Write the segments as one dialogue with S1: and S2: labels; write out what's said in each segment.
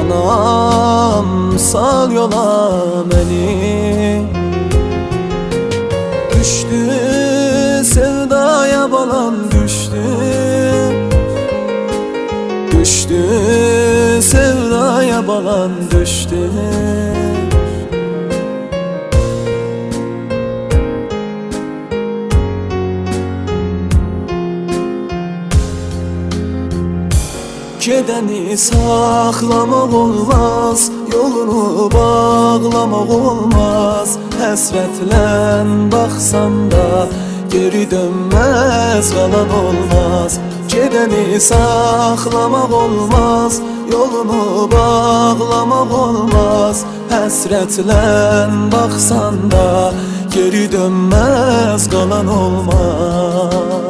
S1: Anam sal yola beni. Düştü sevdaya balan düştü. Düştü sevdaya balan düştü. Gedəni saxlamaq olmaz, yolunu bağlamaq olmaz. Həsrətlən baxsan da geri dönməz, qalan olmaz. Gedəni saxlamaq olmaz, yolunu bağlamaq olmaz. Həsrətlən baxsan da geri dönməz, qalan olmaz.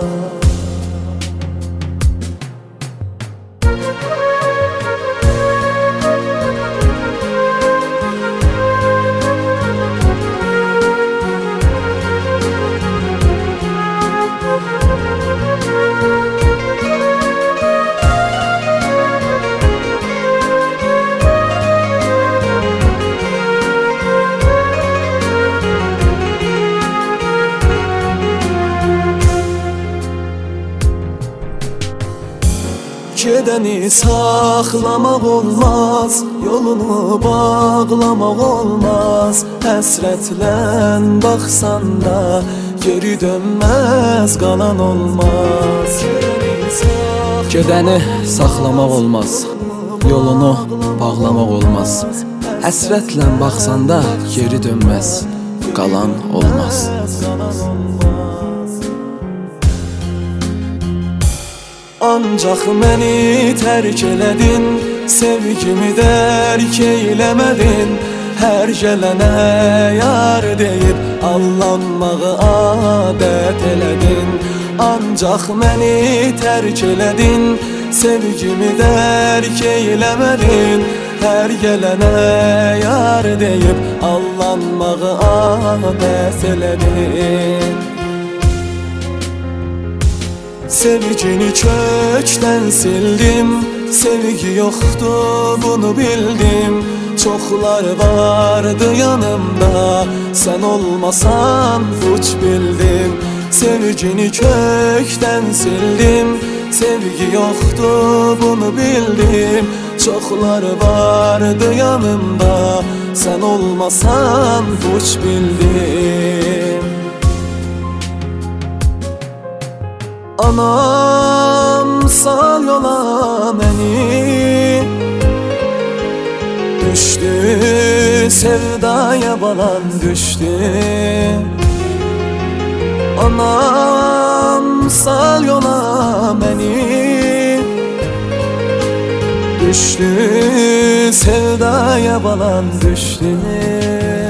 S1: Gedəni saxlamaq olmaz, yolunu bağlamaq olmaz. Həsrətlən baxsan da geri dönməz, qalan olmaz.
S2: Gedəni saxlamaq olmaz, yolunu bağlamaq olmaz. Həsrətlən baxsan da geri dönməz, qalan olmaz.
S1: Ancaq məni tərk elədin, sevgimi dərk eyləmədin. Hər gələnə yar deyib allanmağı adət elədin. Ancaq məni tərk elədin, sevgimi dərk eyləmədin. Hər gələnə yar deyib allanmağı adət elədin. Sevgini kökdən sildim, sevgi yoxdur bunu bildim. Çoxlar vardı yanımda, sən olmasan uç bildim. Sevgini kökdən sildim, sevgi yoxdur bunu bildim. Çoxlar vardı yanımda, sən olmasan uç bildim. Anam sal yola beni. Düştü sevdaya balan düştü. Anam sal yola beni. Düştü sevdaya balan düştü.